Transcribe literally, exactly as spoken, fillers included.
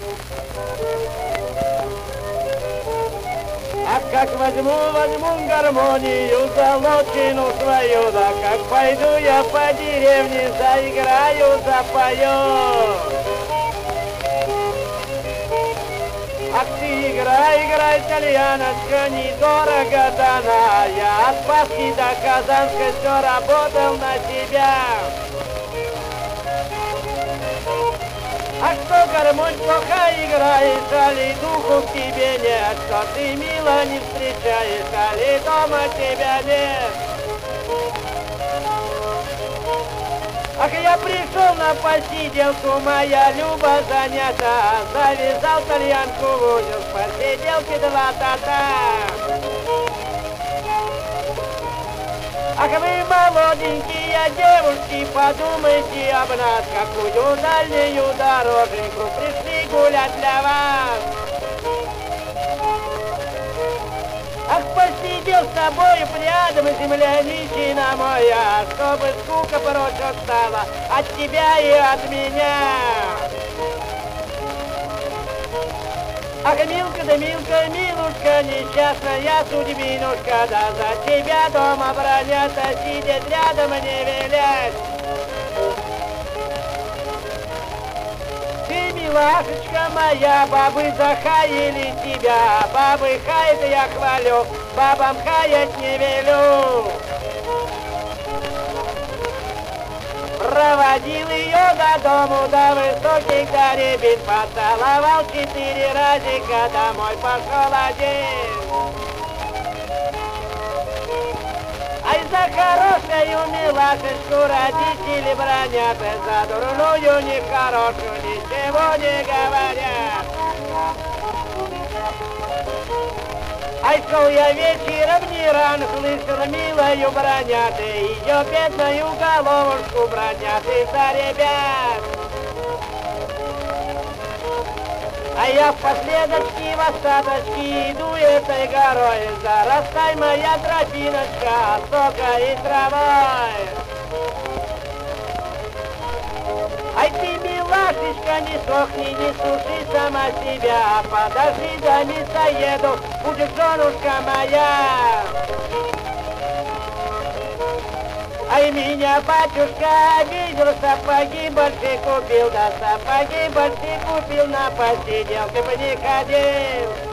А как возьму, возьму гармонию за лодкину свою, да как пойду я по деревне, заиграю, запою. Ах ты играй, играй, итальяночка, недорого дана. Я от Спасски до Казанска все работал на тебя. А что гармонь плохо играешь, али духу в тебе нет, что ты мило не встречаешь, али дома тебя нет. Ах, я пришел на посиделку, моя Люба занята, завязал тальянку в узел, в посиделке два тата. Ах, вы, молоденькие девушки, подумайте об нас, какую дальнюю дороженьку пришли гулять для вас. Ах, посидел с тобой рядом, земляничина моя, чтобы скука прочь отстала от тебя и от меня. Ах, Милка да Милка, милушка, несчастная судьбинушка, да за тебя дома бронятся, сидеть рядом не велят. Ты, милашечка моя, бабы захаяли тебя, бабы хаят я хвалю, бабам хаять не велю. Проводил ее до дому, до высоких доребит, поцеловал четыре разика, домой пошел один. Ай, за хорошую милашечку родители бронят, за дурную нехорошую ничего не говорят. Ай, шел я вечером не рано, слышал милою бронят, ее бедную головушку бронят из-за ребят. А я в последочке, в остаточке иду этой горой, зарастай моя тропиночка сока и травой. Ай, ты, милашечка, не сохни, не суши сама себя, подожди до мясоеду, будешь женушка моя. Ай, меня батюшка обидел, сапоги большие купил, да сапоги большие купил, на посиделке бы не ходил.